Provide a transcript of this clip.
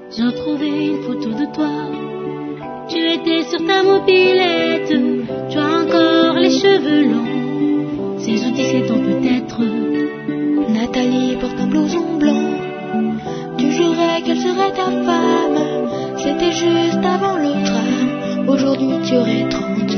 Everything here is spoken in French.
J'ai retrouvé une photo de toi. Tu étais sur ta mobilette. Tu as encore les cheveux longs. 16 ou 17 ans peut-être. Nathalie porte un blouson blanc. Tu jurais qu'elle serait ta femme. C'était juste avant le drame. Aujourd'hui tu aurais 30